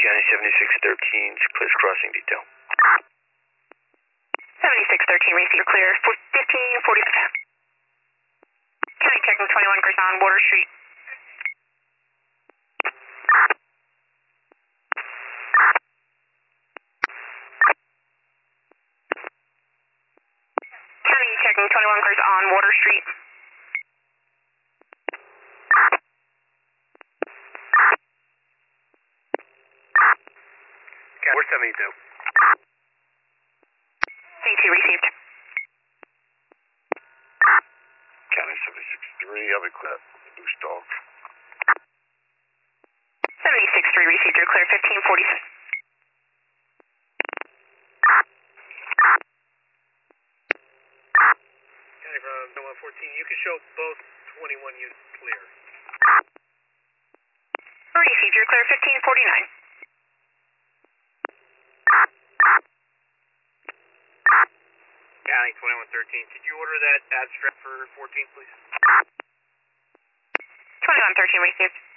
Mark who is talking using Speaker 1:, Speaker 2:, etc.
Speaker 1: County 7613, clears crossing detail.
Speaker 2: 7613, receive clear 1545. County checking 21 clears on Water Street. County checking 21 clears on Water Street.
Speaker 1: We're 72.
Speaker 2: 72 received.
Speaker 1: County 76-3, I'll be clear. Loose dog.
Speaker 2: 76-3 received, you're clear 1547.
Speaker 3: County from 114, you can show both 21 units clear.
Speaker 2: Received, you're clear 1549.
Speaker 3: County 2113, could you order that abstract for 14, please?
Speaker 2: 2113 received.